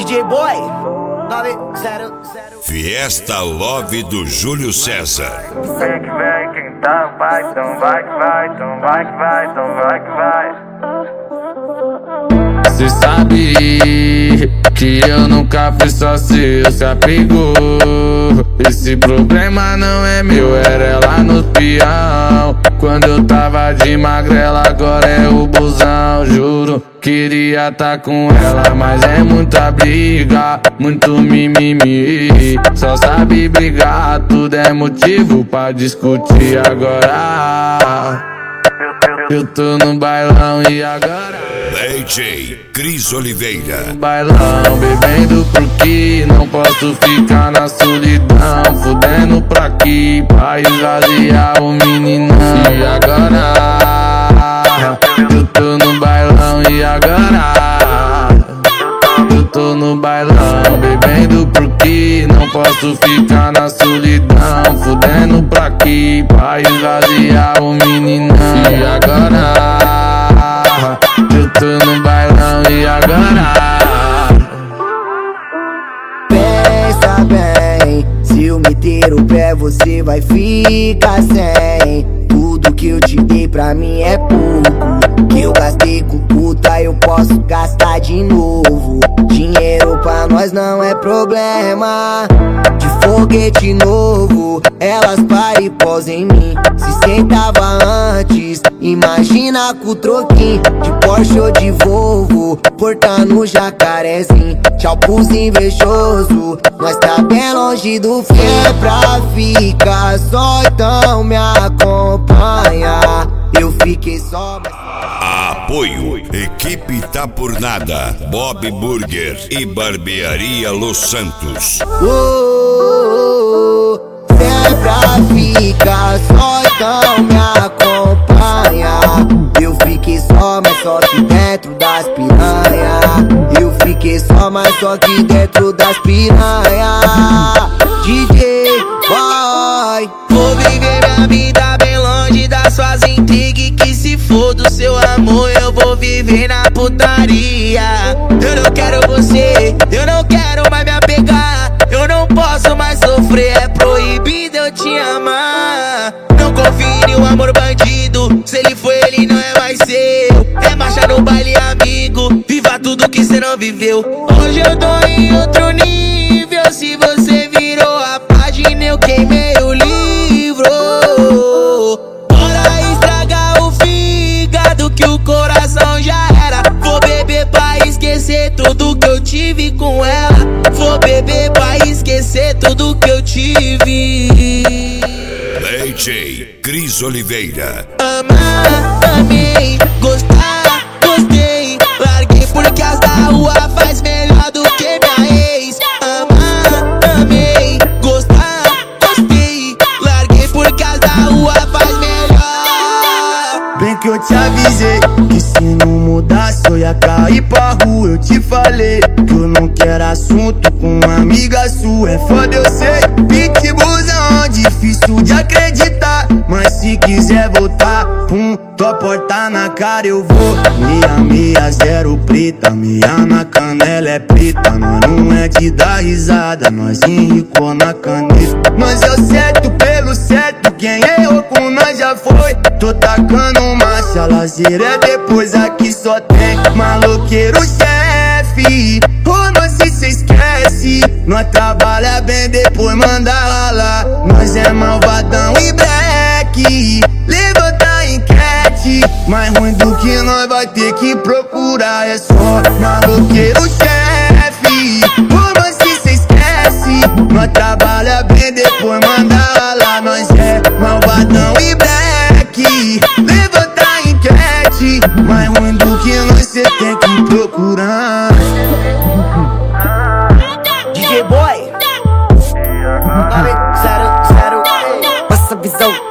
DJ Boy 900. Fiesta Love do Júlio César. Vem que vem, quem tá vai, então vai que vai, então vai que vai, então vai que vai. Cê sabe que eu nunca fui só seu, se apegou. Esse problema não é meu, era ela no peão. Quando eu tava de magrela, agora é o busão. Juro, queria tá com ela, mas é muita briga, muito mimimi. Só sabe brigar, tudo é motivo pra discutir agora. Eu tô no bailão e agora DJ Cris Oliveira. bailão, bebendo porque não posso ficar na solidão. Fudendo pra aqui, pra esvaziar o meninão. E agora eu tô no bailão e agora eu tô no bailão, bebendo porque não posso ficar na solidão. Fudendo pra aqui, pra esvaziar o meninão. E agora eu tô no bailão e agora Pensa bem, se eu meter o pé você vai ficar sem. Tudo que eu te dei pra mim é pouco. Que eu gastei com puta eu posso gastar de novo. Dinheiro pra nós não é problema. De foguete novo, elas param e posam em mim. Se sentava antes, imagina com o troquinho. De Porsche ou de Volvo, portando no jacarezinho. Tchau pros invejoso, nós tá bem longe do fim. É pra ficar só, então me acompanha. Eu fiquei só, mas... Apoio Equipe Tá Por Nada, Bob Burger e Barbearia Los Santos. Se é pra ficar só, então me acompanha. Eu fiquei só, mas só que dentro das piranha. Eu fiquei só, mas só que dentro das piranha. DJ Boy, vou viver minha vida bem longe das suas intrigas. Que se for do seu amor eu vou viver na putaria. Eu não quero você, eu não quero mais me apegar. Eu não posso mais sofrer, é proibido eu te amar. Não confie em um amor bandido, se ele foi ele não é mais seu. É marcha no baile amigo, viva tudo que cê não viveu. Hoje eu tô em outro nível, se você virou a página eu queimei o livro. Bora estragar o fígado que o coração já era. Vou beber pra esquecer tudo que eu tive com ela. Vou beber pra esquecer tudo que eu tive. DJ Cris Oliveira. Amar, amei, gostar, gostei. Larguei porque as da rua faz melhor do que minha ex. Amar, amei, gostar, gostei. Larguei porque as da rua faz melhor. Bem que eu te avisei que se não mudasse eu ia cair pra rua. Eu te falei que eu não quero assunto com uma amiga sua. É foda eu sei, pitbullzão, difícil de acreditar. Mas se quiser voltar, pum, tua porta na cara eu vou. Meia, zero preta, meia na canela é preta. Nós não é de dar risada, nós enricou na caneta. Nós é o certo pelo certo, quem errou com nós já foi. Tô tacando marcha, lazer é depois, aqui só tem maloqueiro chefe. Ô, nós se cê esquece, nós trabalha bem depois manda ralar. Nós é malvadão e black, levanta a enquete. Mais ruim do que nós vai ter que procurar é só maloqueiro chefe. Ô, nós se cê esquece, nós trabalha bem depois manda ralar. Nós é malvadão e black, levanta a enquete. Mais ruim do que nós cê tem que procurar. DJ Boy 900. Passa a visão.